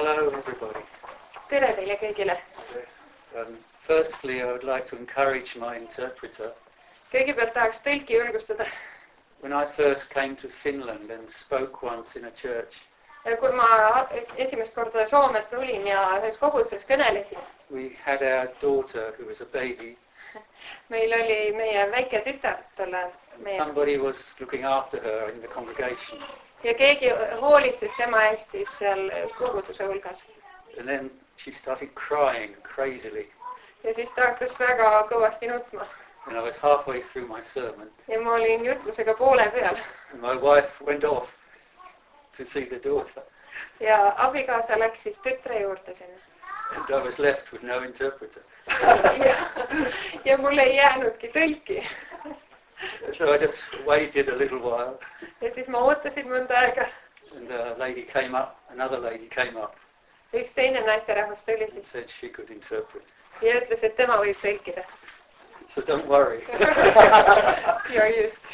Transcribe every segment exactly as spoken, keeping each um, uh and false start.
Hello everybody. Tere teile kõigile. Um, firstly, I would like to encourage my interpreter. Kõigepealt tahaks tõlki julgustada. When I first came to Finland and spoke once in a church, kui ma esimest korda Soome tulin ja ühes koguduses kõnelesin, we had our daughter who was a baby. Meil oli meie väike tütar tolle meie. Somebody was looking after her in the congregation. Ja keegi hoolitses tema eest siis seal koguduse hulgas. And then she started crying crazily. Ja siis ta hakkas väga kõvasti nutma. And I was halfway through my sermon. Ja ma olin jutlusega poole peal. And my wife went off to see the daughter. Ja abikaasa läks siis tütre juurde sinna. And I was left with no interpreter. ja, ja mul ei jäänudki tõlki. So I just waited a little while. Ja siis ma ootasin mõnda aega. And a lady came up, another lady came up. Üks teine naisterahvas tuli siis. Said she could interpret. Ja ütles, et tema võib tõlkida. So don't worry. You're used.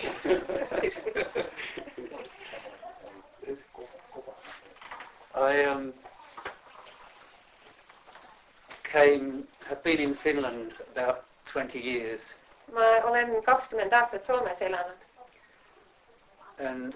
I um, came, have been in Finland about twenty years. Ma olen kakskümmend aastat Soomes elanud. And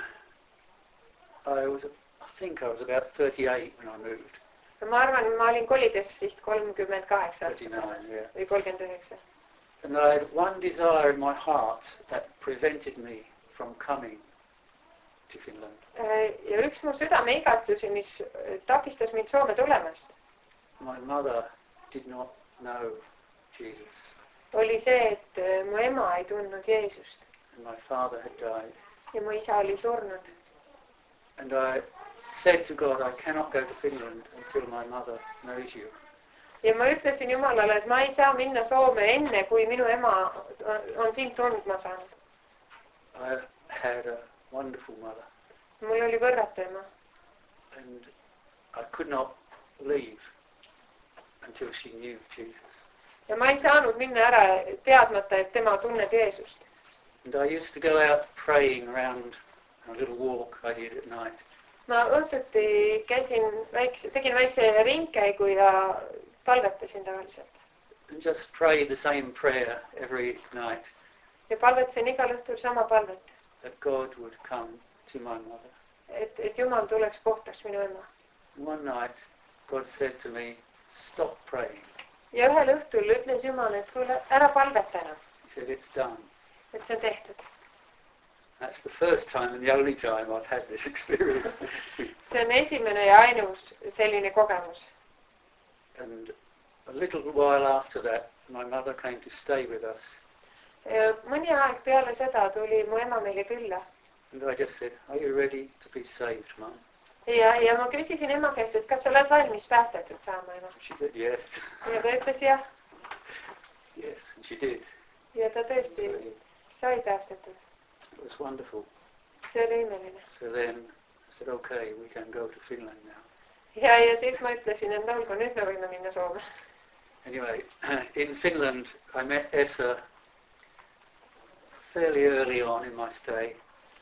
I was, I think I was about thirty-eight when I moved. Ma arvan, ma olin kolides vist kolmkümmend kaheksa thirty-nine, yeah. või kolmkümmend üheksa. And I had one desire in my heart that prevented me from coming to Finland. Ja üks mu südame igatsusi, mis takistas mind Soome tulemast. My mother did not know Jesus. Oli see, et mu ema ei tundnud Jeesust. And my father had died. Ja mu isa oli surnud. And I said to God, I cannot go to Finland until my mother knows you. Ja ma ütlesin Jumalale, et ma ei saa minna Soome enne, kui minu ema on sind tundma saanud. I had a wonderful mother. Mul oli võrratu ema. And I could not leave until she knew Jesus. Ja ma ei saanud minna ära teadmata, et tema tunneb Jeesust. And I used to go out praying around a little walk I did at night. Ma õhtuti käisin väikse, tegin väikse ringkäigu ja palvetasin tavaliselt. And just pray the same prayer every night. Ja palvetasin igal õhtul sama palvet. That God would come to my mother. Et, et Jumal tuleks kohtaks minu ema. One night God said to me, stop praying. Ja ühel õhtul ütles Jumal, et kuule, ära palveta enam. He said, it's done. Et see on tehtud. That's the first time and the only time I've had this experience. See on esimene ja ainus selline kogemus. And a little while after that, my mother came to stay with us. Ja mõni aeg peale seda tuli mu ema meile külla. And I just said, are you ready to be saved, Mum? Ja, ja ma küsisin ema käest, et kas sa oled valmis päästetud saama, ema? She said, yes. Ja ta ütles jah. Yes, and she did. Ja ta tõesti sai päästetud. It was wonderful. See oli imeline. So then I said, okay, we can go to Finland now. Ja, ja siis ma ütlesin, et olgu, nüüd me võime minna Soome. Anyway, in Finland I met Esa fairly early on in my stay.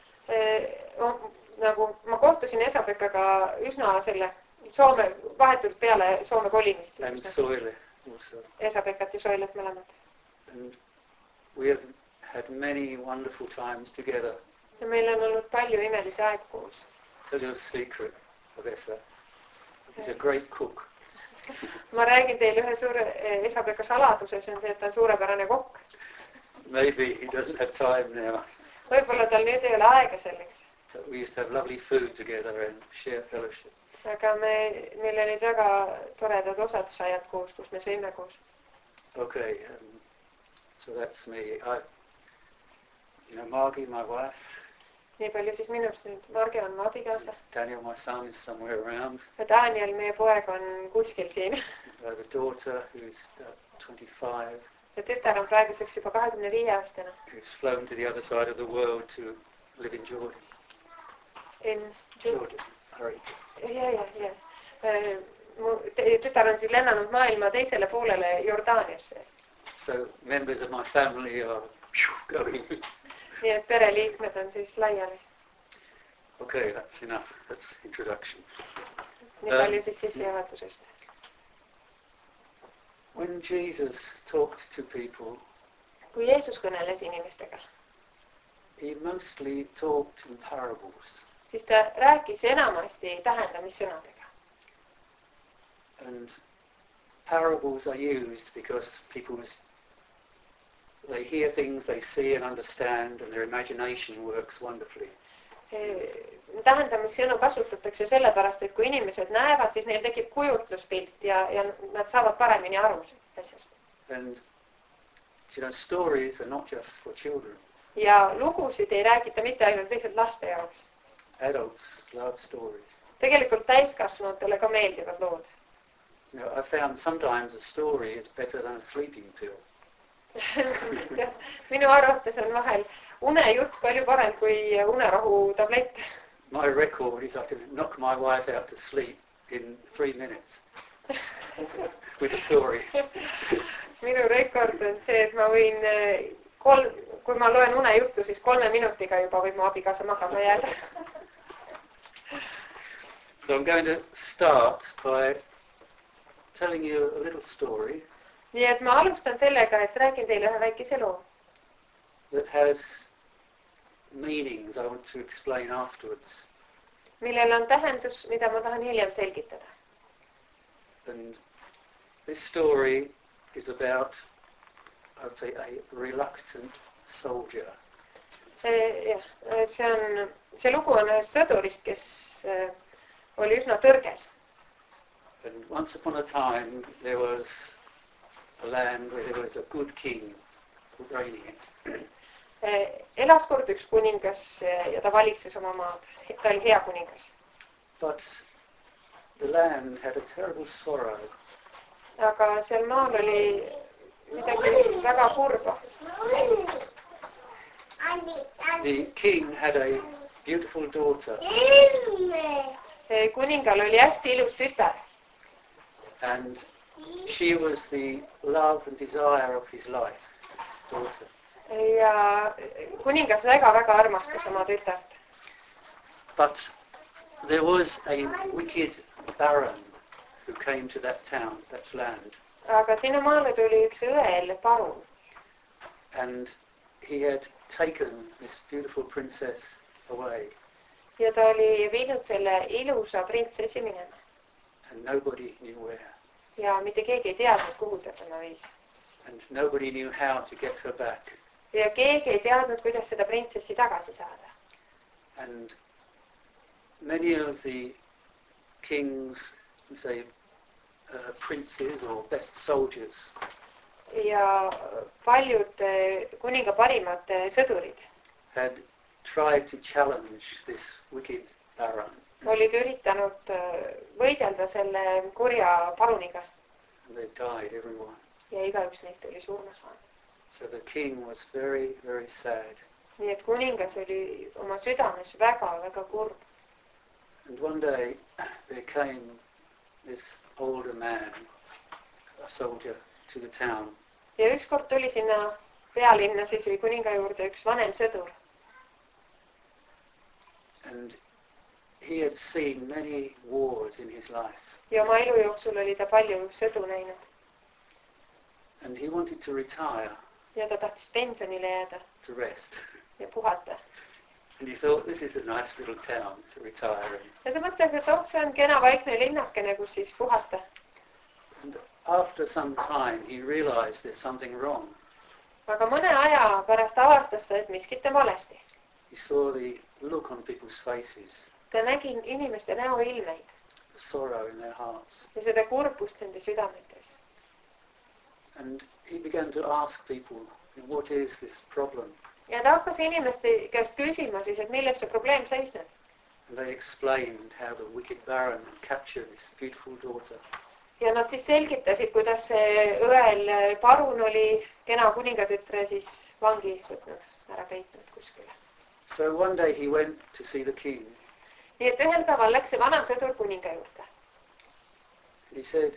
Nagu ma kohtusin Esa-Pekkaga üsna selle Soome, vahetult peale Soome kolimist. And Soile also. Esa-Pekkat ja Soilet mõlemad. And we have had many wonderful times together. Ja meil on olnud palju imelisi aegu koos. Tell you a secret of Esa. He's a great cook. Ma räägin teile ühe suure Esa-Pekka saladuse, see on see, et ta on suurepärane kokk. Maybe he doesn't have time now. Võib-olla tal nüüd ei ole aega selleks. But we used to have lovely food together and share fellowship. Aga me, meil olid väga toredad osadusajad koos, kus me sõime koos. Okay, um, so that's me. I, you know, Margie, my wife. Nii palju siis minust nüüd. Marge on mu abikaasa. Daniel, my son, is somewhere around. Ja Daniel, meie poeg, on kuskil siin. I have a daughter who's uh, twenty-five. Ja tütar on praeguseks juba kahekümne viie aastane. Who's flown to the other side of the world to live in Jordan. In Jordan. Hurry. Ja, ja, ja. Mu tütar on siis lennanud maailma teisele poolele Jordaaniasse. So members of my family are going. Nii et pereliikmed on siis laiali. Okay, that's enough. That's introduction. nii palju siis sissejuhatusest. When Jesus talked to people, kui Jeesus kõneles inimestega, he mostly talked in parables. siis ta rääkis enamasti tähendamissõnadega. And parables are used because people, they hear things, they see and understand, and their imagination works wonderfully. Tähendamissõnu kasutatakse sellepärast, et kui inimesed näevad, siis neil tekib kujutluspilt ja, ja nad saavad paremini aru asjast. And you know, stories are not just for children. Ja lugusid ei räägita mitte ainult lihtsalt laste jaoks. Adults love stories. Tegelikult täiskasvanutele ka meeldivad lood. You know, I found sometimes a story is better than a sleeping pill. Minu arvates on vahel unejutt palju parem kui unerahu tablett. My record is I can knock my wife out to sleep in three minutes with a story. Minu rekord on see, et ma võin kolm, kui ma loen unejuttu, siis kolme minutiga juba võib mu abikaasa magama jääda. So I'm going to start by telling you a little story. Nii et ma alustan sellega, et räägin teile ühe väikese loo. That has meanings I want to explain afterwards. Millel on tähendus, mida ma tahan hiljem selgitada. And this story is about, I would say, a reluctant soldier. See, jah, see, on, see lugu on ühest sõdurist, kes oli üsna tõrges. And once upon a time there was a land where there was a good king reigning it. Elas kord üks kuningas ja ta valitses oma maad. Ta oli hea kuningas. But the land had a terrible sorrow. Aga seal maal oli midagi väga kurba. The king had a beautiful daughter. Kuningal oli hästi ilus tütar. And she was the love and desire of his life, his daughter. Ja kuningas väga-väga armastas oma tütart. But there was a wicked baron who came to that town, that land. Aga sinu maale tuli üks õel parun. And he had taken this beautiful princess away. Ja ta oli viinud selle ilusa printsessi minema. And nobody knew where. Ja mitte keegi ei teadnud, kuhu ta tema viis. And nobody knew how to get her back. Ja keegi ei teadnud, kuidas seda printsessi tagasi saada. And many of the kings, say, uh, princes or best soldiers, ja paljud kuninga parimad sõdurid had tried to challenge this wicked baron. Olid üritanud võidelda selle kurja paruniga. And they died, everyone. Ja igaüks neist oli surma saanud. So the king was very, very sad. Nii et kuningas oli oma südames väga-väga kurb. And one day there came this older man, a soldier, to the town. Ja ükskord tuli sinna pealinna siis või kuninga juurde üks vanem sõdur. And he had seen many wars in his life. Ja oma elu jooksul oli ta palju sõdu näinud. And he wanted to retire. Ja ta tahtis pensionile jääda. To rest. Ja puhata. And he thought, this is a nice little town to retire in. Ja ta mõtles, et oh, see on kena vaikne linnakene, kus siis puhata. And after some time he realized there's something wrong. Aga mõne aja pärast avastas ta, et miskit on valesti. He saw the look on people's faces. Ta nägi inimeste näoilmeid. The sorrow in their hearts. Ja seda kurbust nende südametes. And he began to ask people, what is this problem? Ja ta hakkas inimeste käest küsima siis, et milles see probleem seisneb. And they explained how the wicked baron had captured this beautiful daughter. Ja nad siis selgitasid, kuidas see õel parun oli kena kuningatütre siis vangi võtnud, ära peitnud kuskile. So one day he went to see the king. Nii et ühel päeval läks see vana sõdur kuninga juurde. He said,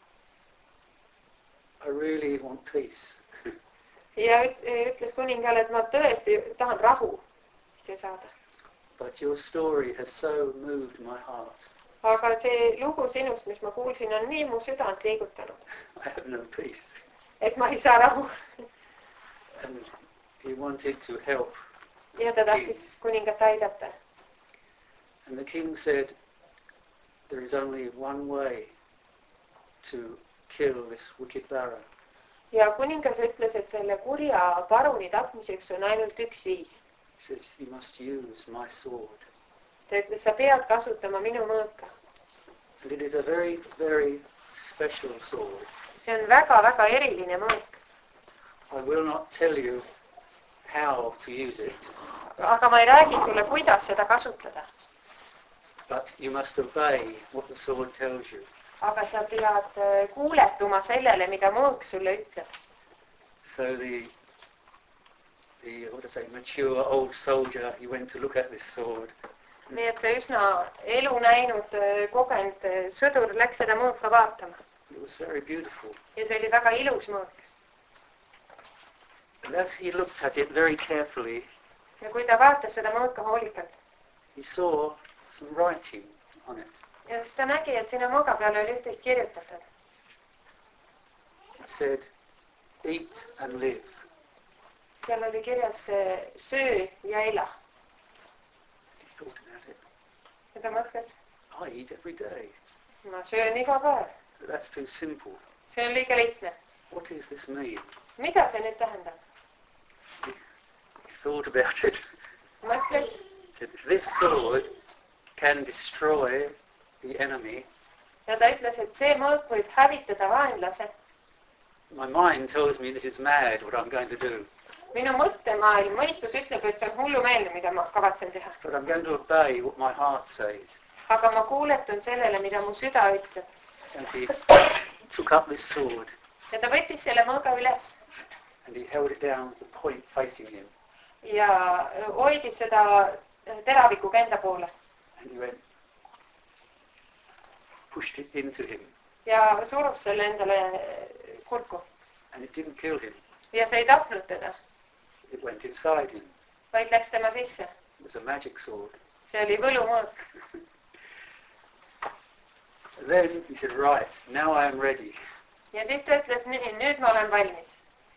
I really want peace. Ja ütles kuningale, et ma tõesti tahan rahu siia saada. But your story has so moved my heart. Aga see lugu sinust, mis ma kuulsin, on nii mu südant liigutanud. I have no peace. Et ma ei saa rahu. And he wanted to help. Ja ta tahtis kuningat aidata. And the king said, there is only one way to kill this wicked baron. Ja kuningas ütles, et selle kurja paruni tapmiseks on ainult üks viis. He says, you must use my sword. Ta ütles, sa pead kasutama minu mõõka. And it is a very, very special sword. See on väga, väga eriline mõõk. I will not tell you how to use it. Aga ma ei räägi sulle, kuidas seda kasutada. But you must obey what the sword tells you. Aga sa pead kuuletuma sellele, mida mõõk sulle ütleb. So the, the what to say, mature old soldier, he went to look at this sword. Nii et see üsna elu näinud, kogenud sõdur läks seda mõõka vaatama. It was very beautiful. Ja see oli väga ilus mõõk. And as he looked at it very carefully, ja kui ta vaatas seda mõõka hoolikalt, he saw some writing on it. ja siis ta nägi, et sinna mõõga peale oli üht-teist kirjutatud. It said, eat and live. Seal oli kirjas söö ja ela. He thought about it. Ja ta mõtles, I eat every day. ma söön iga päev. But that's too simple. See on liiga lihtne. What does this mean? Mida see nüüd tähendab? He, he thought about it. Mõtles, He said, if this sword can destroy the enemy, ja ta ütles, et see mõõk võib hävitada vaenlase. my mind tells me this is mad what I'm going to do. Minu mõttemaailm, mõistus ütleb, et see on hullumeelne, mida ma kavatsen teha. But I'm going to obey what my heart says. Aga ma kuuletun sellele, mida mu süda ütleb. And he took up this sword Ja ta võttis selle mõõga üles and he held it down with the point facing him. ja hoidis seda teravikuga enda poole. And he went, pushed it into him. Ja surus selle endale kurku. And it didn't kill him. Ja see ei tapnud teda, It went inside him. vaid läks tema sisse. It was a magic sword. See oli võlumõõk. And then he said, right, now I am ready. Ja siis ta ütles, nüüd ma olen valmis.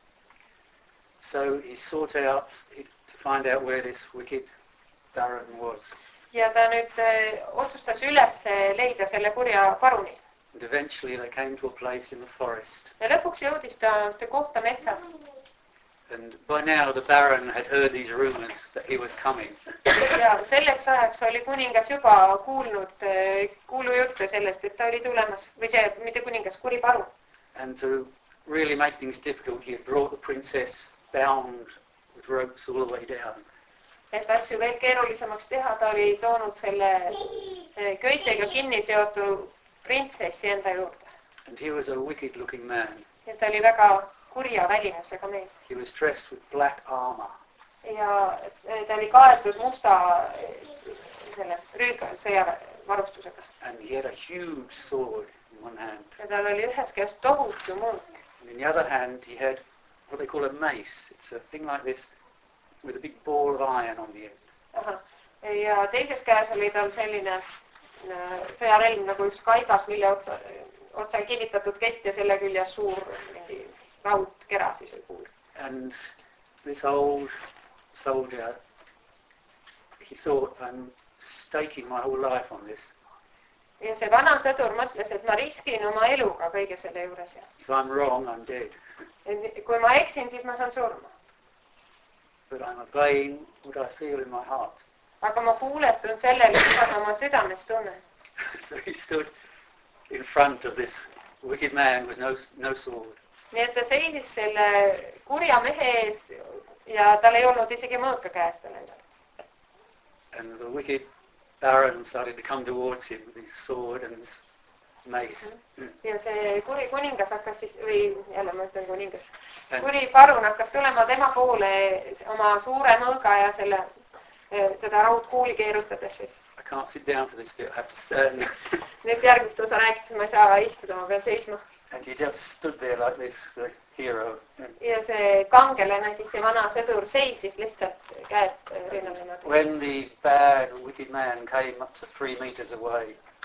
So he sought out to find out where this wicked baron was. Ja ta nüüd otsustas üles leida selle kurja paruni. And eventually they came to a place in the forest. Ja lõpuks jõudis ta kohta metsas. And by now the baron had heard these rumors that he was coming. Ja selleks ajaks oli kuningas juba kuulnud kuulujutte sellest, et ta oli tulemas. Või see, mitte kuningas, kuri parun. And to really make things difficult, he had brought the princess bound with ropes all the way down. Et asju veel keerulisemaks teha, ta oli toonud selle köitega kinni seotud printsessi enda juurde. And he was a wicked looking man. Ja ta oli väga kurja välimusega mees. He was dressed with black armor. Ja ta oli kaetud musta selle rüüga sõjavarustusega. And he had a huge sword in one hand. Ja tal oli ühes käes tohutu mõõk. And in the other hand he had what they call a mace. It's a thing like this with a big ball of iron on the end. Aha. Ja teises käes oli tal selline sõjarelm nagu üks kaigas, mille otsa, otsa kivitatud kett ja selle küljes suur mingi raudkera siis või kuul. And this old soldier, he thought, I'm staking my whole life on this. Ja see vana sõdur mõtles, et ma riskin oma eluga kõige selle juures. If I'm wrong, I'm dead. Kui ma eksin, siis ma saan surma. But I'm obeying what I feel in my heart. Aga ma kuuletun sellele, mida ma oma südames tunnen. So he stood in front of this wicked man with no, no sword. Nii et ta seisis selle kurja mehe ees ja tal ei olnud isegi mõõka käes tal endal. And the wicked baron started to come towards him with his sword and his mace. Mm. Ja see kuri kuningas hakkas siis, või jälle ma ütlen kuningas, kuri parun hakkas tulema tema poole oma suure mõõga ja selle, seda raudkuuli keerutades siis. I can't sit down for this bit, I have to stand. Nüüd järgmist osa rääkides ma ei saa istuda, ma pean seisma. And he just stood there like this, the hero. Ja see kangelane, siis see vana sõdur seisis lihtsalt käed rinnal niimoodi. When the bad, wicked man came up to three meters away,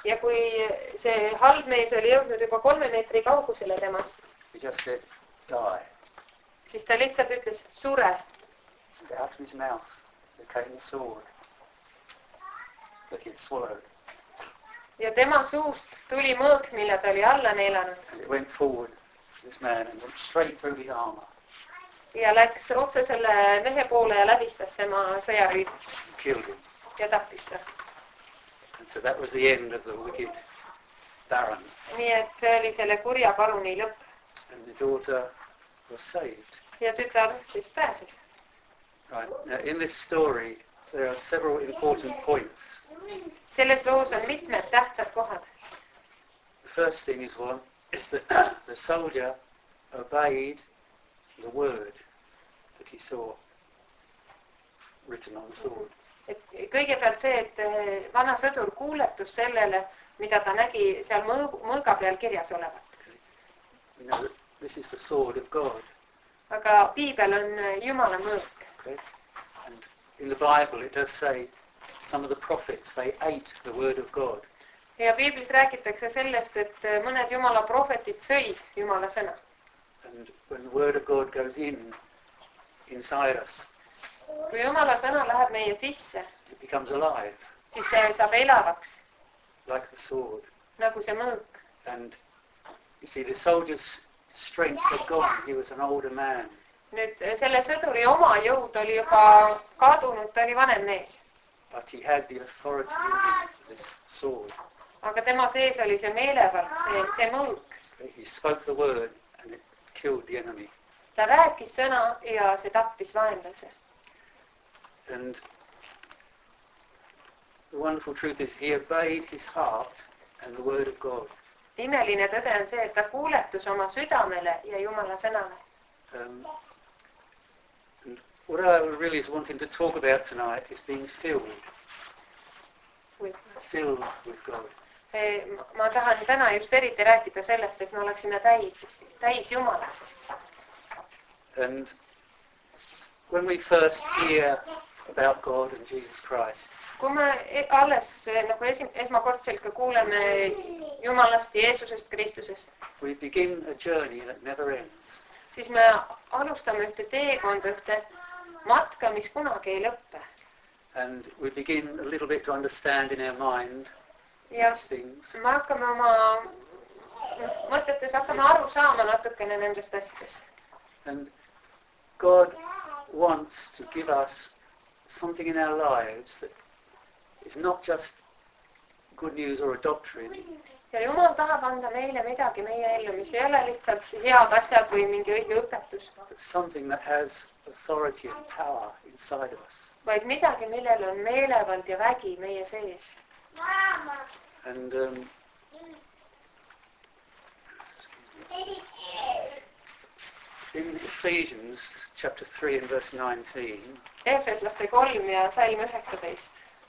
Ja kui see halb mees oli jõudnud juba kolme meetri kaugusele temast, he just said, die. siis ta lihtsalt ütles, sure. And out of his mouth there came the sword that he had swallowed. Ja tema suust tuli mõõk, mille ta oli alla neelanud. And it went forward to this man and went straight through his armor. Ja läks otse selle mehe poole ja läbistas tema sõjariid. Killed him. Ja tappis ta. And so that was the end of the wicked baron. Nii et see oli selle kurja paruni lõpp. And the daughter was saved. Ja tütar siis pääses. Right. Now in this story there are several important points. Selles loos on mitmed tähtsad kohad. The first thing is one is that the soldier obeyed the word that he saw written on the sword. Et kõigepealt see, et vana sõdur kuuletus sellele, mida ta nägi seal mõõga peal kirjas olevat. Okay. You know, this is the sword of God. Aga piibel on Jumala mõõk. Okay. And in the Bible it does say some of the prophets, they ate the word of God. Ja piiblis räägitakse sellest, et mõned Jumala prohvetid sõid Jumala sõna. And when the word of God goes in, inside us, kui Jumala sõna läheb meie sisse, it becomes alive, siis see saab elavaks, like the sword. nagu see mõõk. And you see, the soldier's strength had gone. He was an older man. Nüüd selle sõduri oma jõud oli juba kadunud, ta oli vanem mees. But he had the authority of this sword. Aga tema sees oli see meelevald, see, see mõõk. He spoke the word and it killed the enemy. Ta rääkis sõna ja see tappis vaenlase. And the wonderful truth is he obeyed his heart and the word of God. Imeline tõde on see, et ta kuuletus oma südamele ja Jumala sõnale. Um, and what I really is wanting to talk about tonight is being filled. With. Filled with God. Ma tahan täna just eriti rääkida sellest, et me oleksime täis, täis Jumala. And when we first hear about God and Jesus Christ, kui me alles nagu esim, esmakordselt ka kuuleme Jumalast, Jeesusest, Kristusest, we begin a journey that never ends. Siis me alustame ühte teekonda, ühte matka, mis kunagi ei lõppe. And we begin a little bit to understand in our mind ja these things. Me hakkame oma mõtetes hakkame aru saama natukene nendest asjadest. And God wants to give us something in our lives that is not just good news or a doctrine. Ja Jumal tahab anda meile midagi meie ellu, mis ei ole lihtsalt head asjad või mingi õige õpetus. Something that has authority and power inside of us. Vaid midagi, millel on meelevald ja vägi meie sees. And um, in Ephesians chapter three and verse nineteen, Efeslaste kolm ja salm üheksateist.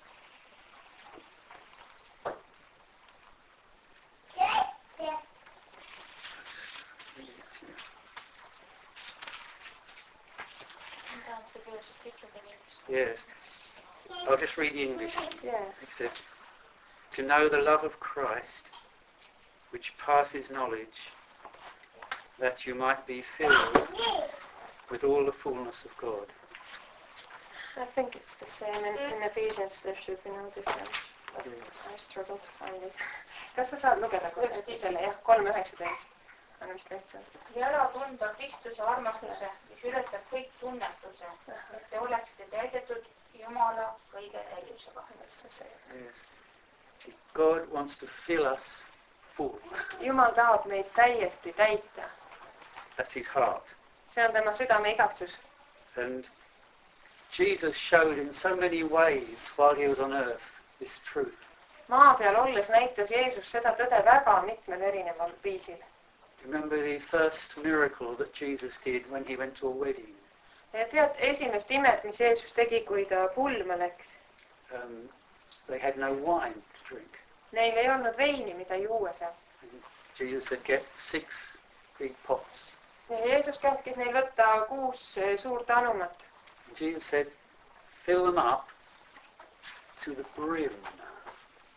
Yes. I'll just read the English. Yeah. It says, to know the love of Christ, which passes knowledge, that you might be filled with all the fullness of God. I think it's the same. In, in Ephesians there should be no difference. But I struggle to find it. Kas sa saad lugeda selle, jah, kolm üheksateist? On vist lihtsalt. Ja ära tunda Kristuse armastuse, mis ületab kõik tunnetuse, et te oleksite täidetud Jumala kõige täiusega. Yes. God wants to fill us full. Jumal tahab meid täiesti täita. That's his heart. See on tema südame igatsus. And Jesus showed in so many ways while he was on earth this truth. Maa peal olles näitas Jeesus seda tõde väga mitmel erineval viisil. Remember the first miracle that Jesus did when he went to a wedding? Ja tead esimest imet, mis Jeesus tegi, kui ta pulma läks? Um, they had no wine to drink. Neil ei olnud veini, mida juua saab. Jesus said, get six big pots. Ja Jeesus käskis neil võtta kuus suurt anumat. Jesus said, fill them up to the brim.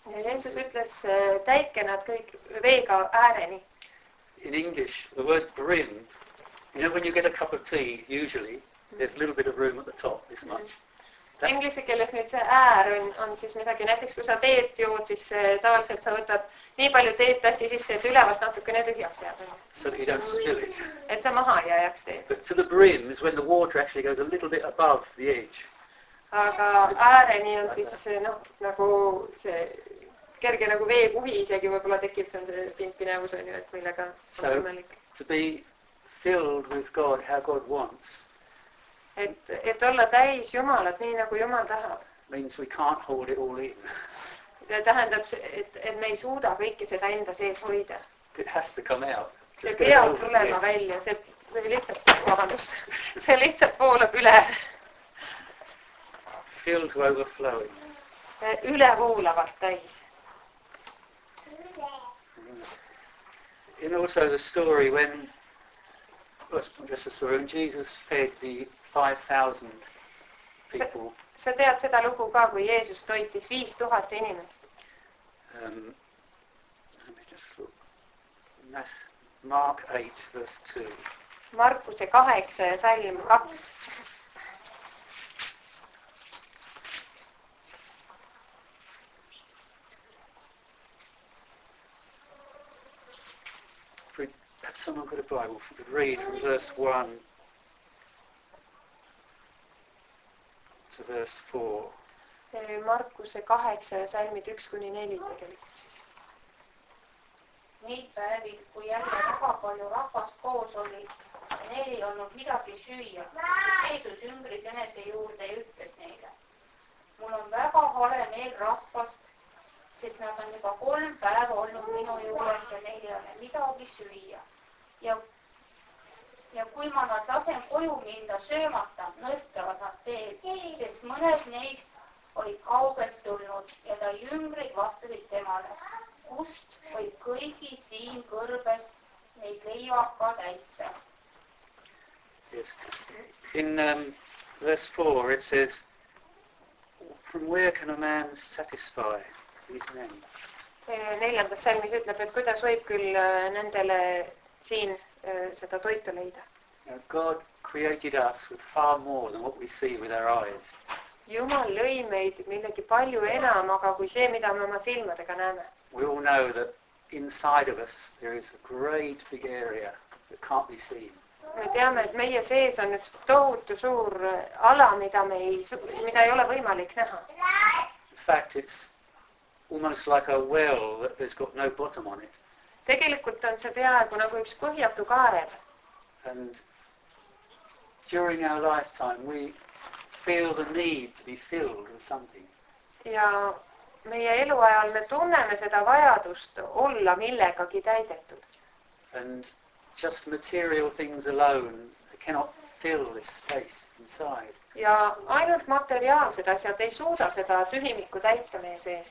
Ja Jeesus ütles, täitke nad kõik veega ääreni. In English, the word brim, you know when you get a cup of tea, usually, there's a little bit of room at the top, this much. That's, Inglise keeles nüüd see äär on, on siis midagi, näiteks kui sa teed jood, siis tavaliselt sa võtad nii palju teed tassi sisse, et ülevalt natukene tühjaks jääb. so that you don't spill it. Et sa maha ei jääks teed. But to the brim is when the water actually goes a little bit above the edge. Aga ääreni on siis noh, nagu see kerge nagu veekuhi isegi võib-olla tekib, see on see pimpinevus on ju, et millega so, on võimalik. To be filled with God, how God wants. Et, et olla täis Jumalat nii nagu Jumal tahab. Means we can't hold it all in. See tähendab, et, et me ei suuda kõike seda enda sees hoida. It has to come out. See peab tulema välja, see lihtsalt, vabandust, see lihtsalt voolab üle. Filled to overflowing. Ülevoolavalt täis. And also the story when, well, just a story, when Jesus fed the five thousand people. Sa tead seda lugu ka, kui Jeesus toitis viis tuhat inimest. Um, let me just look. Mark eight, verse two. Markuse kaheksa ja salm kaks. Perhaps someone got a Bible, if you could read from verse one to verse four. Markuse kaheksa ja salmid üks kuni neli tegelikult siis. Neid päevi, kui jälle väga palju rahvast koos oli ja neil ei olnud midagi süüa, Jeesus ümbris enese juurde ja ütles neile, mul on väga hale meel rahvast, sest nad on juba kolm päeva olnud minu juures ja neil ei ole midagi süüa. Ja, ja kui ma nad lasen koju minna söömata, nõrkavad nad teed, sest mõned neist olid kaugelt tulnud ja ta ümbrid vastasid temale. Kust või kõigi siin kõrbes neid leiab ka täita. Yes. In um, verse four it says, from where can a man satisfy these men? Neljandas salmis ütleb, et kuidas võib küll nendele siin seda toitu leida. God created us with far more than what we see with our eyes. Jumal lõi meid millegi palju enam, aga kui see, mida me oma silmadega näeme. We all know that inside of us there is a great big area that can't be seen. Me teame, et meie sees on üks tohutu suur ala, mida, me ei, mida ei ole võimalik näha. In fact, it's almost like a well that there's got no bottom on it. Tegelikult on see peaaegu nagu üks põhjatu kaarel. And during our lifetime we feel the need to be filled with something. Ja meie eluajal me tunneme seda vajadust olla millegagi täidetud. And just material things alone cannot fill this space inside. Ja ainult materiaalsed asjad ei suuda seda tühimikku täita meie sees.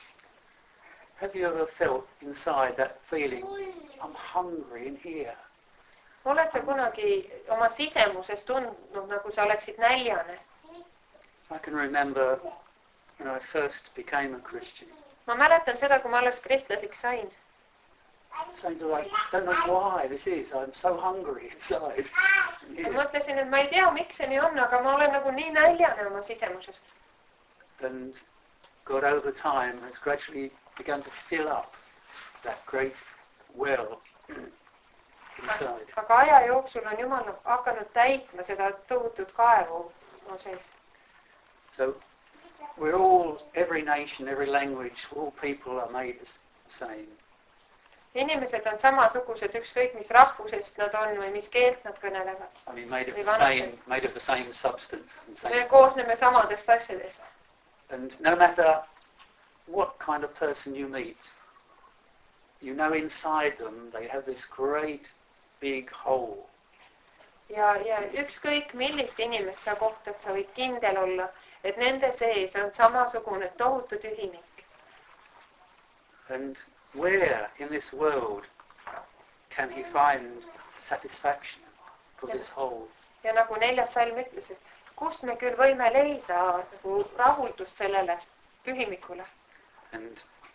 Have you ever felt inside that feeling, I'm hungry in here? Oled sa kunagi oma sisemuses tundnud, nagu sa oleksid näljane? I can remember when I first became a Christian. Ma mäletan seda, kui ma alles kristlasiks sain. Saying to like, I don't know why this is, I'm so hungry inside. Ma mõtlesin, et ma ei tea, miks see nii on, aga ma olen nagu nii näljane oma sisemuses. And God over time has gradually begun to fill up that great well inside. Aga aja jooksul on Jumal hakanud täitma seda tohutut kaevu no sees. So we're all, every nation, every language, all people are made the same. Inimesed on samasugused, ükskõik mis rahvusest nad on või mis keelt nad kõnelevad. I mean, made of the same, made of the same substance. And same. Me koosneme samadest asjadest. And no matter what kind of person you meet, you know inside them they have this great big hole. Ja, ja ükskõik millist inimest sa kohtad, sa võid kindel olla, et nende sees on samasugune tohutu tühimik. And where in this world can he find satisfaction for this hole? Ja nagu neljas salm ütles, et kust me küll võime leida nagu rahuldust sellele tühimikule? And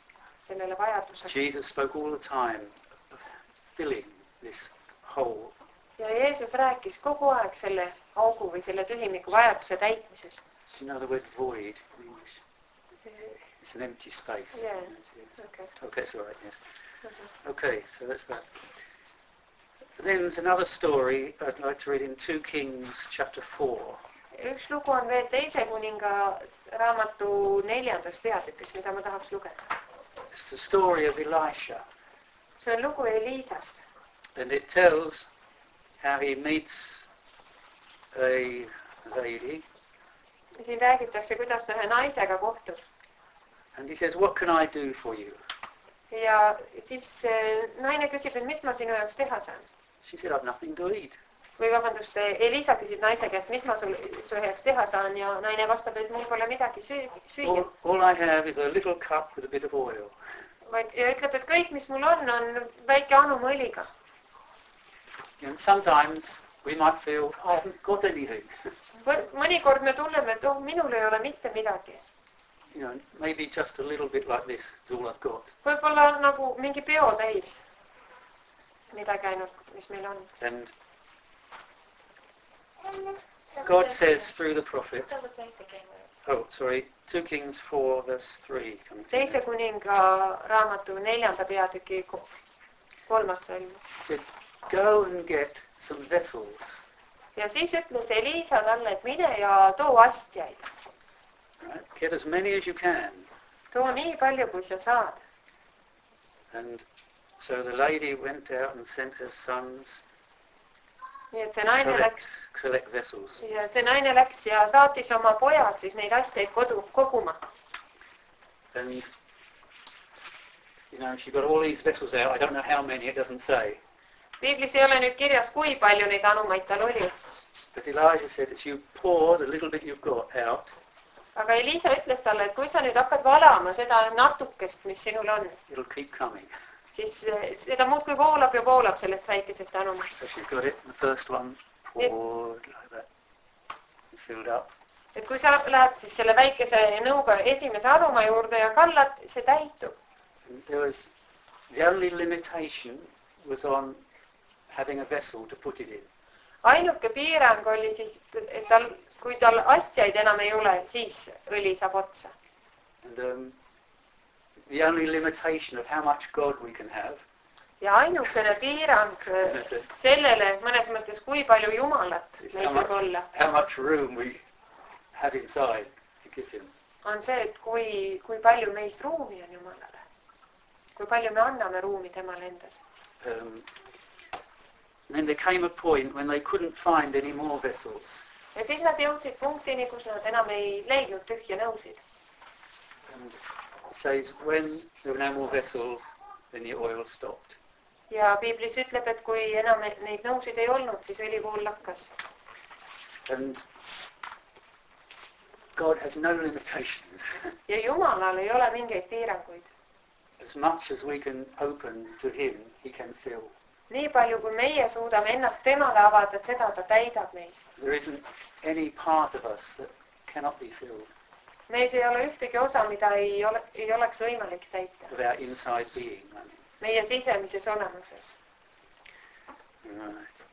sellele vajadusele. Jesus spoke all the time of filling this hole. Ja Jeesus rääkis kogu aeg selle augu või selle tühimiku vajaduse täitmisest. Do you know the word void in English? It's an empty space. Yeah. Okay. Okay, it's all right, yes. Uh-huh. Okay, so that's that. Then there's another story I'd like to read in Second Kings chapter four. Üks lugu on veel teise kuninga raamatu neljandast peatükist, mida ma tahaks lugeda. It's the story of Elisha. See on lugu Elisast. And it tells how he meets a lady. Siin räägitakse, kuidas ta ühe naisega kohtub. And he says, what can I do for you? Ja siis naine küsib, et mis ma sinu jaoks teha saan? She said, I've nothing to eat. Või vabandust, Elisa küsib naise käest, mis ma sul, su heaks teha saan, ja naine vastab, et mul pole midagi süüa. All, all I have is a little cup with a bit of oil. Ja ütleb, et kõik, mis mul on, on väike anum õliga. And sometimes we might feel, I haven't got anything. Mõnikord me tunneme, et oh, minul ei ole mitte midagi. You know, maybe just a little bit like this is all I've got. Võib-olla nagu mingi peo täis. Midagi ainult, mis meil on. And God says through the prophet, oh, sorry, Second Kings four, verse three. Teise kuninga raamatu neljanda peatüki kolmas salm. He said, go and get some vessels. Ja siis ütles Elisa talle, et mine ja too astjaid. Right? Get as many as you can. Too nii palju, kui sa saad. And so the lady went out and sent her sons Nii et see naine collect, läks, collect vessels. ja see naine läks ja saatis oma pojad siis neid astjaid kodu, koguma. And, you know, she got all these vessels out. I don't know how many, it doesn't say. Piiblis ei ole nüüd kirjas, kui palju neid anumaid tal oli. But Elijah said, as you pour the little bit you've got out, aga Elisa ütles talle, et kui sa nüüd hakkad valama seda natukest, mis sinul on, it'll keep coming. siis seda muudkui voolab ja voolab sellest väikesest anumast. So she got it, the first one poured like that, filled up. Et kui sa lähed siis selle väikese nõuga esimese anuma juurde ja kallad, see täitub. And there was, the only limitation was on having a vessel to put it in. Ainuke piirang oli siis, et tal, kui tal astjaid enam ei ole, siis õli saab otsa. And um, the only limitation of how much God we can have. Ja ainukene piirang sellele mõnes mõttes, kui palju Jumalat meil saab olla. How much room we have inside to give him. On see, et kui, kui palju meist ruumi on Jumalale. Kui palju me anname ruumi temale endas. Um, and then there came a point when they couldn't find any more vessels. Ja siis nad jõudsid punktini, kus nad enam ei leidnud tühja nõusid. And it says when there were no more vessels, then the oil stopped. Ja Piiblis ütleb, et kui enam neid nõusid ei olnud, siis õlivool lakkas. And God has no limitations. Ja Jumalal ei ole mingeid piiranguid. As much as we can open to him, he can fill. Nii palju, kui meie suudame ennast temale avada, seda ta täidab meist. There isn't any part of us that cannot be filled. Meis ei ole ühtegi osa, mida ei, ole, ei oleks võimalik täita. With our inside being, I mean. Meie sisemises olemuses. Right.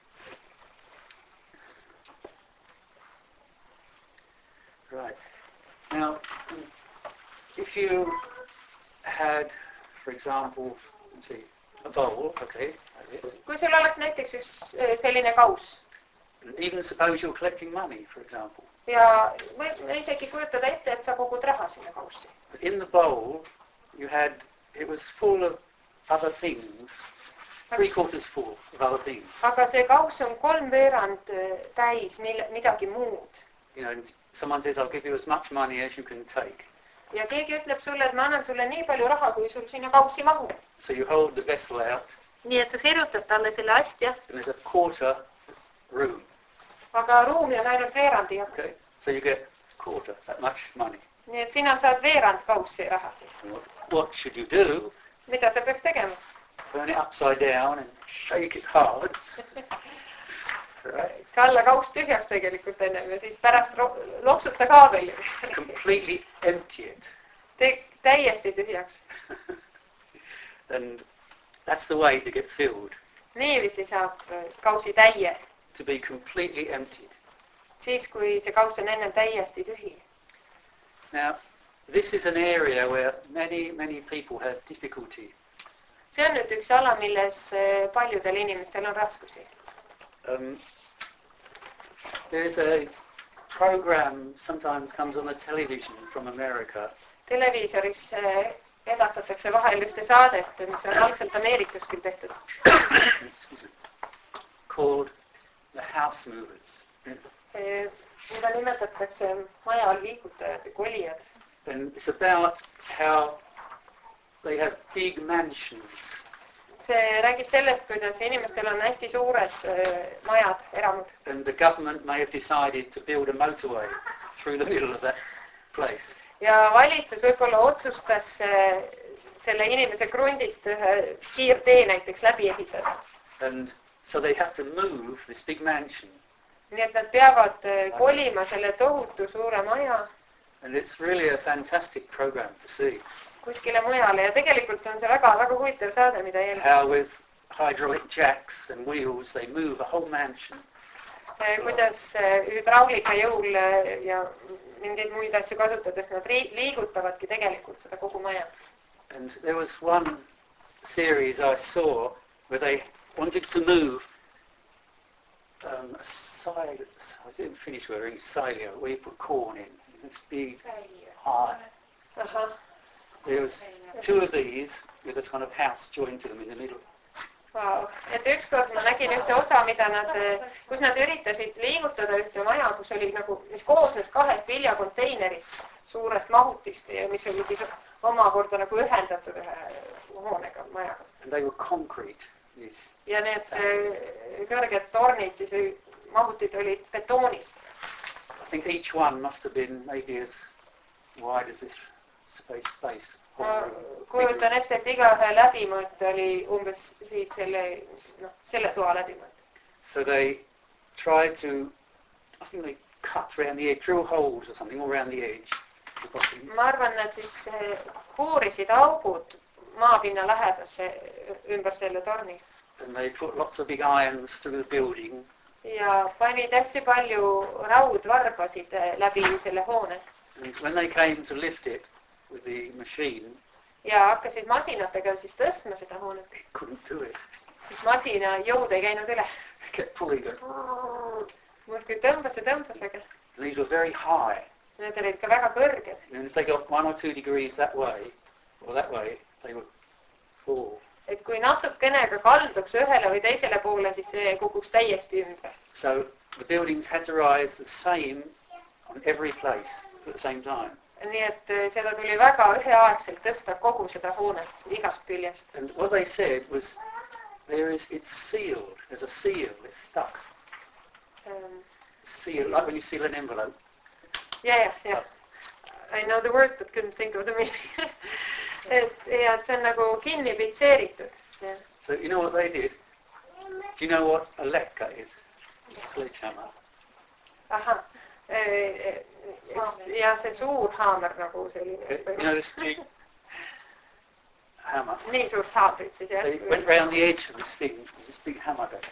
Right. Now, if you had, for example, let's see, a bowl, okay, like this. Kui sul oleks näiteks üks selline kaus. Even suppose you're collecting money, for example. Ja või isegi kujutada ette, et sa kogud raha sinna kaussi. But in the bowl, you had, it was full of other things, three quarters full of other things. Aga see kaus on kolm veerand täis midagi muud. You know, someone says, I'll give you as much money as you can take. Ja keegi ütleb sulle, et ma annan sulle nii palju raha, kui sul sinna kaussi mahub. So you hold the vessel out. Nii et sa sirutad talle selle astja. And there's a quarter room. Aga ruumi on ainult veerandi. Okay, so you get a quarter, that much money. Nii et sina saad veerand kaussi raha siis. What, what should you do? Mida sa peaks tegema? Turn it upside down and shake it hard. Right. Kalla kaus tühjaks tegelikult ennem ja siis pärast loksuta ka veel. Completely empty it. Teeks täiesti tühjaks. And that's the way to get filled. Niiviisi saab kausi täie. To be completely emptied. Siis kui see kaus on ennem täiesti tühi. Now, this is an area where many, many people have difficulty. See on nüüd üks ala, milles paljudel inimestel on raskusi. Um, there's a program sometimes comes on the television from America. Televiisoris edastatakse vahel ühte saadet, mis on algselt Ameerikas küll tehtud. Called The House Movers. Mida nimetatakse maja liigutajad või kolijad. And it's about how they have big mansions. See räägib sellest, kuidas inimestel on hästi suured majad, eramud. And the government may have decided to build a motorway through the middle of that place. Ja valitsus võib-olla otsustas selle inimese krundist ühe kiirtee näiteks läbi ehitada. And so they have to move this big mansion. Nii et nad peavad kolima selle tohutu suure maja. And it's really a fantastic program to see. Kuskile mujale ja tegelikult on see väga, väga huvitav saade, mida jälgida. How with hydraulic jacks and wheels they move a whole mansion. Kuidas hüdraulika jõul ja mingeid muid asju kasutades nad liigutavadki tegelikult seda kogu maja. And there was one series I saw where they wanted to move um, a side, I didn't finish where in Salia, where you put corn in. It's big, high. Uh-huh. There was two of these with this kind of house joined to them in the middle. Wow. Et ükskord ma nägin ühte osa, mida nad, kus nad üritasid liigutada ühte maja, kus oli nagu, mis koosnes kahest viljakonteinerist, suurest mahutist ja mis oli siis omakorda nagu ühendatud ühe hoonega majaga. And they were concrete. These ja need kõrged tornid, siis mahutid olid betoonist. I think each one must have been maybe as wide as this space space. Ma kujutan ette, et igaühe läbimõõt oli umbes siit selle, no, selle toa läbimõõt. So they tried to, I think they cut around the edge, drill holes or something all around the edge. Ma arvan, et siis puurisid augud maapinna lähedasse ümber selle torni. And they put lots of big irons through the building. Ja panid hästi palju raudvarbasid läbi selle hoone. And when they came to lift it with the machine, ja hakkasid masinatega siis tõstma seda hoonet. It couldn't do it. Siis masina jõud ei käinud üle. It kept pulling it. Muudkui tõmbas ja tõmbas, aga. These were very high. Need olid ka väga kõrged. And if they got one or two degrees that way, or that way, they would fall. Et kui natukenega kalduks ühele või teisele poole, siis see kukuks täiesti ümber. So the buildings had to rise the same on every place at the same time. Nii et seda tuli väga üheaegselt tõsta kogu seda hoonet igast küljest. And what they said was, there is, it's sealed. There's a seal. It's stuck. Um, seal, like when you seal an envelope. Yeah, yeah, yeah. I know the word, but couldn't think of the meaning. Et, ja, et see on nagu kinni pitseeritud. Yeah. So you know what they did? Do you know what a lecca is? Sledgehammer. Aha. E, ja see suur haamer nagu selline. You know this big hammer? Nii suurt haamrit siis, jah? They went round the edge of this thing, this big hammer goes,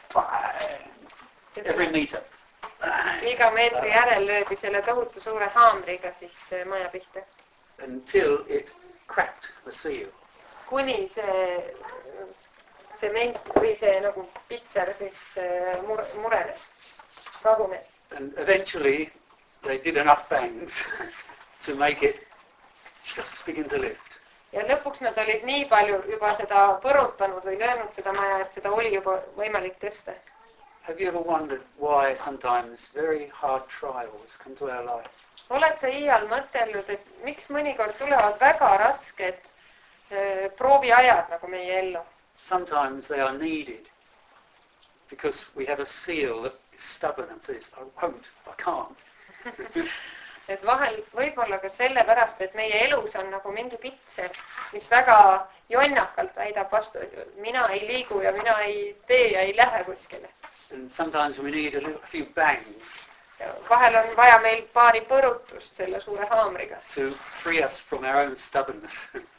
bang, every meter. Iga meetri järel löödi selle tohutu suure haamriga siis maja pihta. Until it cracked the seal. Kuni see sement või see nagu pitser siis mure, murenes, ragunes. And eventually they did enough bangs to make it just begin to lift. Ja lõpuks nad olid nii palju juba seda põrutanud või löönud seda maja, et seda oli juba võimalik tõsta. Have you ever wondered why sometimes very hard trials come to our life? Oled sa iial mõtelnud, et miks mõnikord tulevad väga rasked äh, prooviajad nagu meie ellu? Sometimes they are needed because we have a seal that is stubborn and says, I won't, I can't. Et vahel võib-olla ka sellepärast, et meie elus on nagu mingi pitser, mis väga jonnakalt väidab vastu, et mina ei liigu ja mina ei tee ja ei lähe kuskile. And sometimes we need a, little, a few bangs. Vahel on vaja meil paari põrutust selle suure haamriga. To free us from our own stubbornness.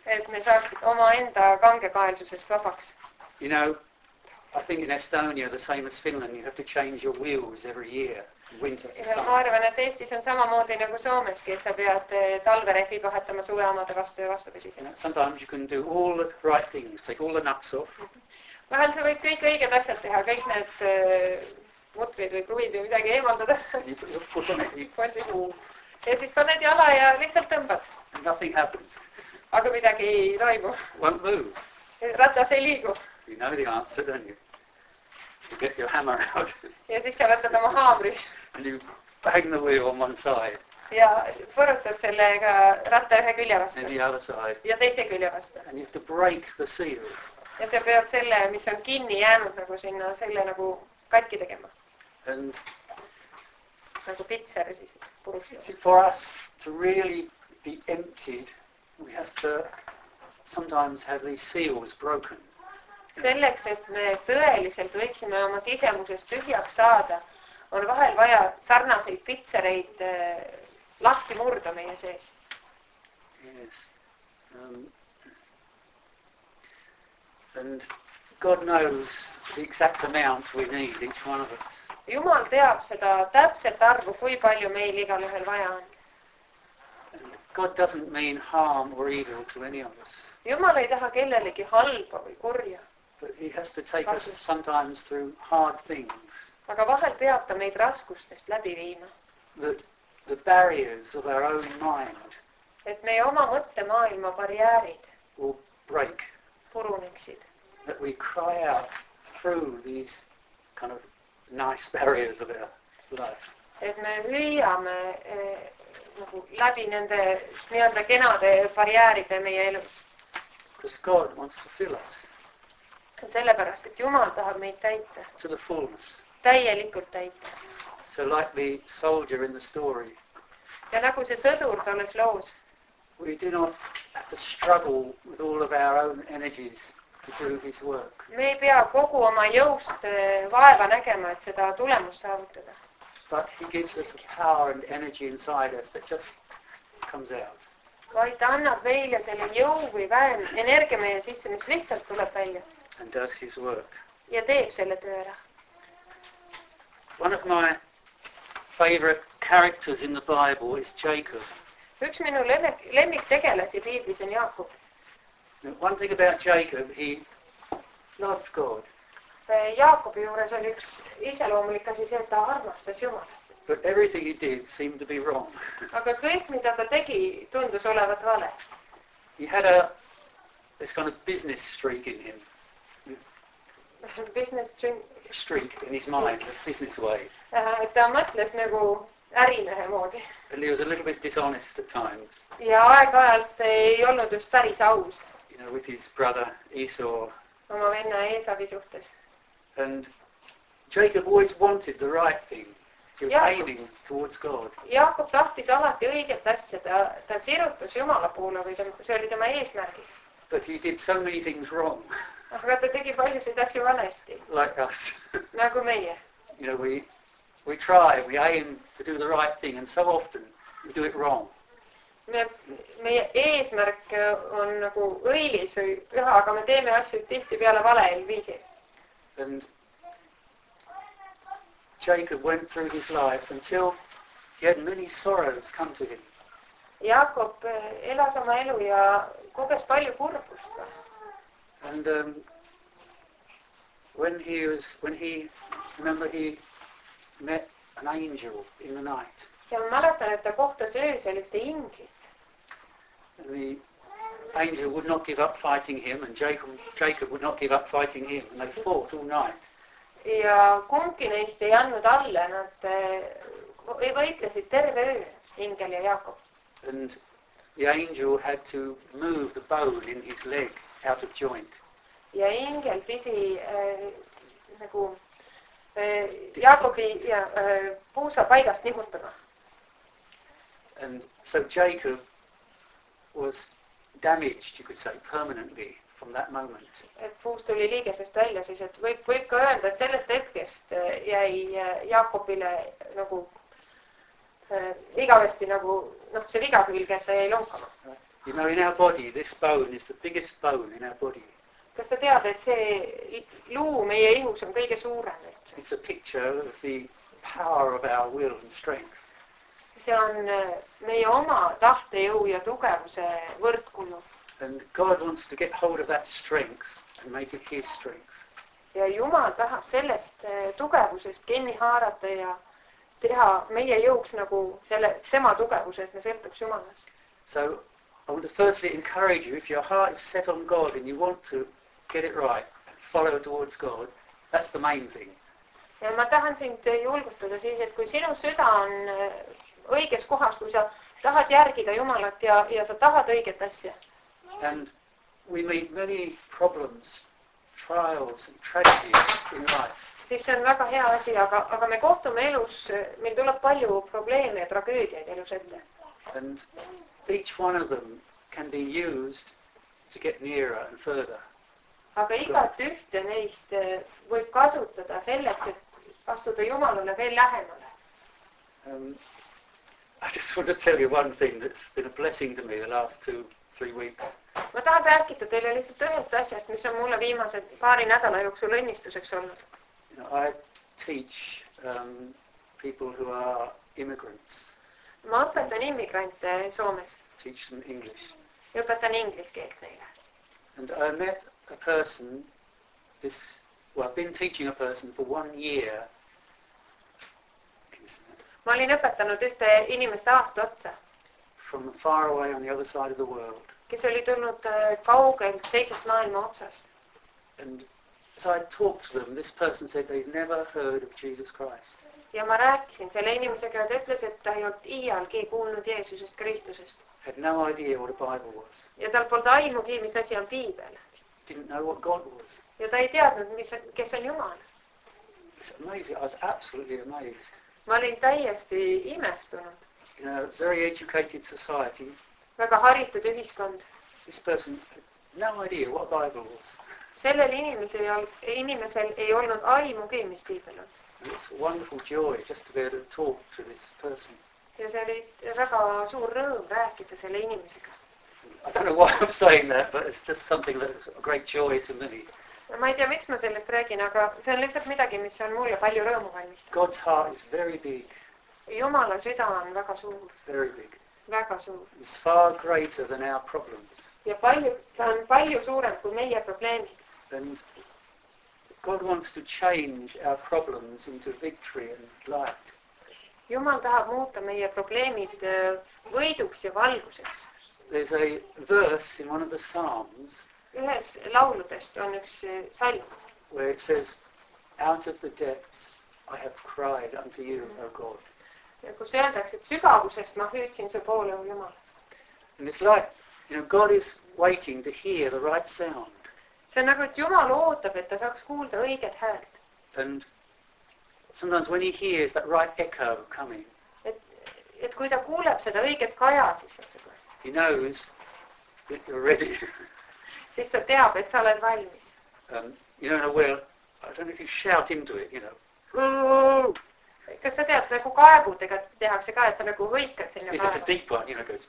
et me saaksid oma enda kangekaelsusest vabaks. You know, I think in Estonia, the same as Finland, you have to change your wheels every year, winter to Ja ma summer. arvan, et Eestis on samamoodi nagu Soomeski, et sa pead talverehvid vahetama suveomade vastu ja vastupidi. You know, sometimes you can do all the right things, take all the nuts off. Vahel sa võid kõik õiged asjad teha, kõik need uh, mutrid või kruvid või midagi eemaldada. You put your foot on it, you ja siis paned jala ja lihtsalt tõmbad. nothing happens. Aga midagi ei toimu. Won't move. Ratas ei liigu. You know the answer, don't you? You get your hammer out. Ja siis sa võtad oma haamri. And you bang the wheel on one side. Ja põrutad sellega ratta ühe külje vastu. And the other side. Ja teise külje vastu. And you have to break the seal. Ja sa pead selle, mis on kinni jäänud nagu sinna, selle nagu katki tegema. And nagu pitser siis purustada. for us to really be emptied, we have to sometimes have these seals broken. Selleks, et me tõeliselt võiksime oma sisemusest tühjaks saada, on vahel vaja sarnaseid pitsereid äh, lahti murda meie sees. Yes. Um, and God knows the exact amount we need, each one of us. Jumal teab seda täpselt arvu, kui palju meil igal ühel vaja on. And God doesn't mean harm or evil to any of us. Jumal ei taha kellelegi halba või kurja. But he has to take us sometimes through hard things. Aga vahel peab ta meid raskustest läbi viima. The, the barriers of our own mind et meie oma mõttemaailma barjäärid will break. Puruneksid. That we cry out through these kind of nice barriers of our life. Et me hüüame eh, nagu läbi nende nii-öelda kenade barjääride meie elus. Because God wants to fill us. Sellepärast, et Jumal tahab meid täita. To the fullness. Täielikult täita. So like the soldier in the story. Ja nagu see sõdur tolles loos. We do not have to struggle with all of our own energies to do his work. Me ei pea kogu oma jõust vaeva nägema, et seda tulemust saavutada. But he gives us a power and energy inside us that just comes out. Vaid ta annab meile selle jõu või väem energia meie sisse, mis lihtsalt tuleb välja. And does his work. Ja teeb selle töö ära. One of my favorite characters in the Bible is Jacob. Üks minu lemmik, lemmiktegelasi piiblis on Jaakob. One thing about Jacob, he loved God. Jaakobi juures oli üks iseloomulik asi see, et ta armastas Jumalat. But everything he did seemed to be wrong. Aga kõik, mida ta tegi, tundus olevat vale. He had a this kind of business streak in him. Business streak. Streak in his mind, a business way. Ta mõtles nagu ärimehe moodi. And he was a little bit dishonest at times. Ja aeg-ajalt ei olnud just päris aus. You know, with his brother Esau. Oma venna Eesavi suhtes. And Jacob always wanted the right thing. He was Jaakob, aiming towards God. Jaakob tahtis alati õiget asja. Ta, ta sirutus Jumala poole või ta, see oli tema eesmärgiks. But he did so many things wrong. Aga ta tegi paljusid asju valesti. Like us. Nagu meie. You know, we we try, we aim to do the right thing, and so often we do it wrong. Me, meie eesmärk on nagu õilis või püha, aga me teeme asju tihtipeale valel viisil. And Jacob went through his life until he had many sorrows come to him. Jaakob elas oma elu ja koges palju kurbust. And um, when he was, when he, remember he met an angel in the night. Ja ma mäletan, et ta kohtas öösel ühte inglit. And the angel would not give up fighting him, and Jacob, Jacob would not give up fighting him, and they fought all night. Ja kumbki neist ei andnud alle, nad ei võitlesid terve öö, ingel ja Jaakob. And the angel had to move the bone in his leg out of joint. Ja ingel pidi äh, nagu äh, Jaakobi ja, äh, puusa paigast nihutama. And so Jacob was damaged, you could say, permanently from that moment. Et puus tuli liigesest välja, siis et võib, võib ka öelda, et sellest hetkest jäi Jaakobile nagu äh, igavesti nagu, noh, see viga külge, et ta jäi lonkama. You know, in our body, this bone is the biggest bone in our body. Kas sa tead, et see luu meie ihus on kõige suurem üldse? It's a picture of the power of our will and strength. See on meie oma tahtejõu ja tugevuse võrdkulu. And God wants to get hold of that strength and make it his strength. Ja Jumal tahab sellest tugevusest kinni haarata ja teha meie jõuks nagu selle, tema tugevuse, et me sõltuks Jumalast. So I want to firstly encourage you, if your heart is set on God and you want to get it right and follow towards God, that's the main thing. Ja ma tahan sind julgustada siis, et kui sinu süda on õiges kohas, kui sa tahad järgida Jumalat ja, ja sa tahad õiget asja. And we meet many problems, trials and tragedies in life. Siis see on väga hea asi, aga, aga me kohtume elus, meil tuleb palju probleeme ja tragöödiaid elus ette. And each one of them can be used to get nearer and further. Aga igat ühte neist võib kasutada selleks, et astuda Jumalale veel lähemale. Um, I just want to tell you one thing that's been a blessing to me the last two, three weeks. Ma tahan rääkida teile lihtsalt ühest asjast, mis on mulle viimased paari nädala jooksul õnnistuseks olnud. You know, I teach um, people who are immigrants. Ma õpetan immigrante Soomes. Teach them English. Ja õpetan inglise keelt neile. And I met a person, this, well, I've been teaching a person for one year. Ma olin õpetanud ühte inimest aasta otsa. From far away on the other side of the world. Kes oli tulnud kaugelt teisest maailma otsast. And as I talked to them, this person said they'd never heard of Jesus Christ. Ja ma rääkisin selle inimesega, et ütles, et ta ei olnud iialgi kuulnud Jeesusest Kristusest. Had no idea what a Bible was. Ja tal polnud aimugi, mis asi on Piibel. Didn't know what God was. Ja ta ei teadnud, mis, kes on Jumal. It's amazing. I was absolutely amazed. Ma olin täiesti imestunud. In a very educated society. Väga haritud ühiskond. This person had no idea what a Bible was. Sellel inimesel, inimesel ei olnud aimugi, mis Piibel on. And it's a wonderful joy just to be able to talk to this person. Ja see oli väga suur rõõm rääkida selle inimesega. I don't know why I'm saying that, but it's just something that's a great joy to me. Ma ei tea, miks ma sellest räägin, aga see on lihtsalt midagi, mis on mulle palju rõõmu valmistab. God's heart is very big. Jumala süda on väga suur. Very big. Väga suur. It's far greater than our problems. Ja palju, ta on palju suurem kui meie probleemid. And God wants to change our problems into victory and light. Jumal tahab muuta meie probleemid võiduks ja valguseks. There's a verse in one of the Psalms. Ühes lauludest on üks salm. Where it says, out of the depths I have cried unto you, O God. Ja kus öeldakse, et sügavusest ma hüüdsin su poole, O Jumal. And it's like, you know, God is waiting to hear the right sound. See on nagu, et Jumal ootab, et ta saaks kuulda õiget häält. And sometimes when he hears that right echo coming, et, et kui ta kuuleb seda õiget kaja, siis he knows that you're ready. Siis ta teab, et sa oled valmis. Um, you know, well, I don't know if you shout into it, you know. Kas sa tead, nagu kaebudega tehakse ka, et sa nagu hõikad sinna kaevu? It's a deep one, you know, goes.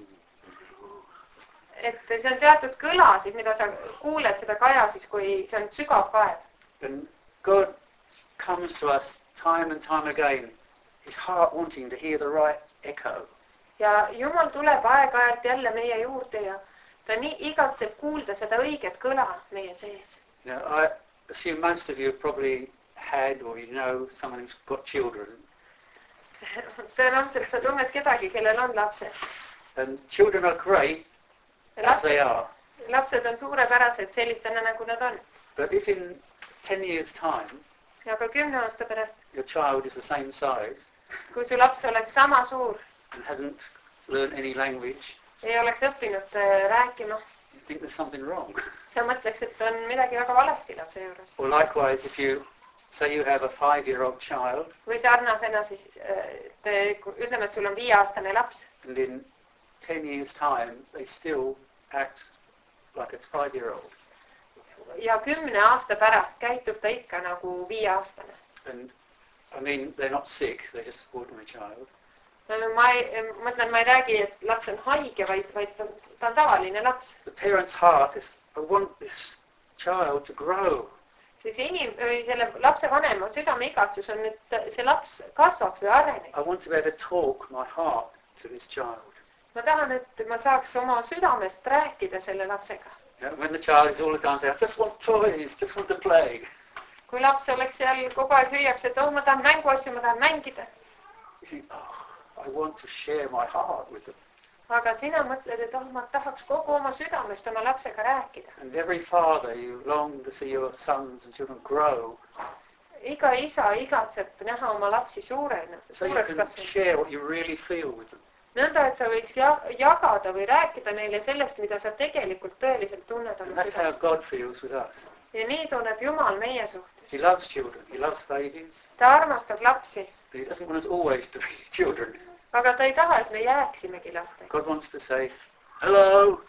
Et see on teatud kõlasid, mida sa kuuled seda kaja siis, kui see on sügav kaev. And God comes to us time and time again, his heart wanting to hear the right echo. Ja Jumal tuleb aeg-ajalt jälle meie juurde ja ta nii igatseb kuulda seda õiget kõla meie sees. You know, I assume most of you have probably had or you know someone who's got children. Tõenäoliselt sa tunned kedagi, kellel on lapsed. And children are great as they are. Lapsed on suurepärased sellistena, nagu nad on. But if in ten years time aga kümne aasta pärast your child is the same size, kui su laps oleks sama suur and hasn't learned any language, ei oleks õppinud rääkima, you think there's something wrong. Sa mõtleks, et on midagi väga valesti lapse juures. Or likewise, if you say you have a five-year-old child, või sarnasena siis te, ütleme, et sul on viieaastane laps. And in ten years time they still act like a five-year-old. Ja kümne aasta pärast käitub ta ikka nagu viieaastane. And I mean, they're not sick, they're just ordinary child. Ma ei, mõtlen, ma ei räägi, et laps on haige, vaid, vaid ta, ta on tavaline laps. The parent's heart is, I want this child to grow. Siis inim, selle lapse vanema südame igatsus on, et see laps kasvaks või areneks. I want to be able to talk my heart to this child. Ma tahan, et ma saaks oma südamest rääkida selle lapsega. You know, when the child is all the time saying, I just want toys, just want to play. Kui laps oleks seal kogu aeg hüüaks, et oh, ma tahan mänguasju, ma tahan mängida. You think, oh, I want to share my heart with them. Aga sina mõtled, et oh, ma tahaks kogu oma südamest oma lapsega rääkida. And every father, you long to see your sons and children grow. Iga isa igatseb näha oma lapsi suurena. So you can share what you really feel with them. Nõnda, et sa võiks jagada või rääkida neile sellest, mida sa tegelikult tõeliselt tunned oma südames. That's how God feels with us. Ja nii tunneb Jumal meie suhtes. He loves children. He loves babies. Ta armastab lapsi. He doesn't want us always to be children. Aga ta ei taha, et me jääksimegi lasteks. God wants to say, hello.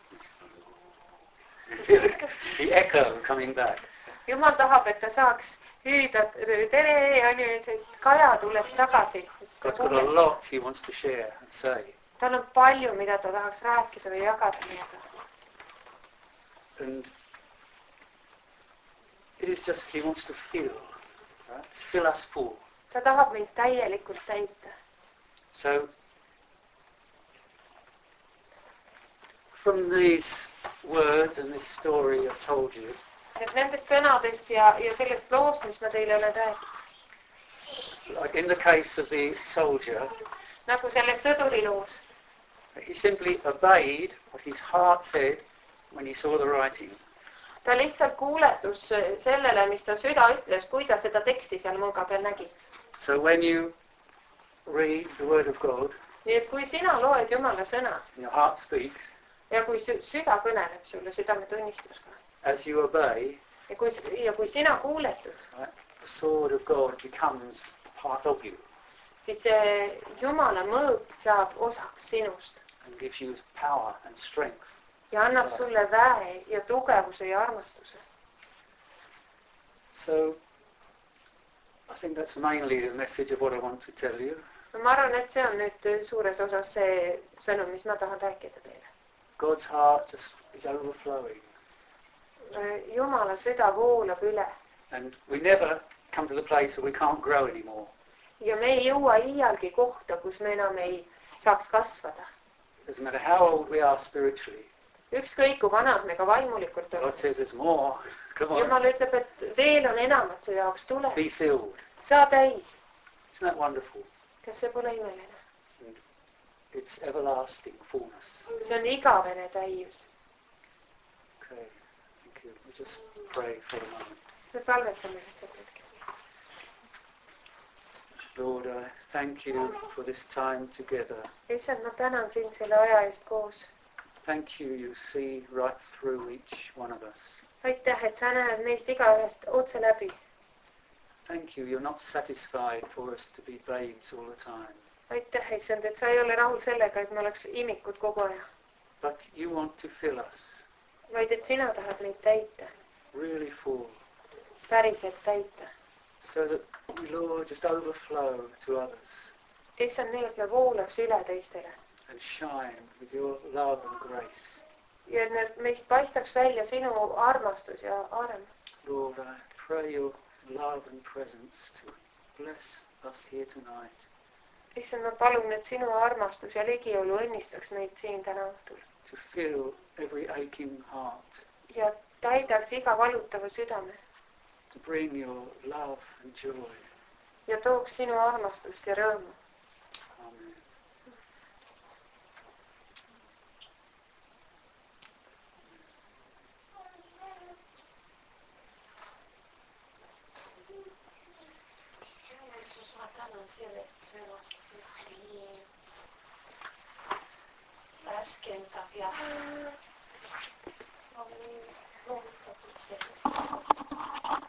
The echo coming back. Jumal tahab, et ta saaks hüüda, tere, ja see kaja tuleks tagasi. God's got a lot he wants to share and say. Tal on palju, mida ta tahaks rääkida või jagada meiega. And it is just, he wants to fill, right? Fill us full. Ta tahab meid täielikult täita. So, from these words and this story I've told you, et nendest sõnadest ja, ja sellest loost, mis ma teile olen rääkinud. Like in the case of the soldier, nagu selles sõduri loos. He simply obeyed what his heart said when he saw the writing. Ta lihtsalt kuuletus sellele, mis ta süda ütles, kui ta seda teksti seal mõõga peal nägi. So when you read the word of God, nii et kui sina loed Jumala sõna, your heart speaks, ja kui süda kõneleb sulle, südametunnistusega, as you obey, ja kui, ja kui sina kuuletud, right, the sword of God becomes part of you. Siis see Jumala mõõg saab osaks sinust. And gives you power and strength. Ja annab sulle väe ja tugevuse ja armastuse. So, I think that's mainly the message of what I want to tell you. Ma arvan, et see on nüüd suures osas see sõnum, mis ma tahan rääkida teile. God's heart just is overflowing. Jumala süda voolab üle. And we never come to the place where we can't grow anymore. Ja me ei jõua iialgi kohta, kus me enam ei saaks kasvada. Doesn't matter how old we are spiritually. Ükskõik kui vanad me ka vaimulikult oleme. God says there's more. Come on. Jumal ütleb, et veel on enamat su jaoks tule. Be filled. Saa täis. Isn't that wonderful? Kas see pole imeline? And it's everlasting fullness. See on igavene täius. Okay, thank you. We just pray for a moment. Me palvetame lihtsalt hetke. Lord, I thank you for this time together. Issand, ma tänan sind selle aja eest koos. Thank you, you see right through each one of us. Aitäh, et sa näed meist igaühest otse läbi. Thank you, you're not satisfied for us to be babes all the time. Aitäh, Issand, et sa ei ole rahul sellega, et me oleks imikud kogu aja. But you want to fill us. Vaid et sina tahad meid täita. Really full. Päriselt täita. So that we, Lord, just overflow to others. Issand, nii et me voolaks üle teistele. And shine with your love and grace. Ja et need meist paistaks välja sinu armastus ja arm. Lord, I pray your love and presence to bless us here tonight. Issand, ma palun, et sinu armastus ja ligiolu õnnistaks meid siin täna õhtul. To fill every aching heart. Ja täidaks iga valutava südame. To bring your love and joy. Ja tooks sinu armastust ja rõõmu. Amen. Jeesus, ma tänan sellest sõnast, mis nii värskendav ja loovutatud sellest.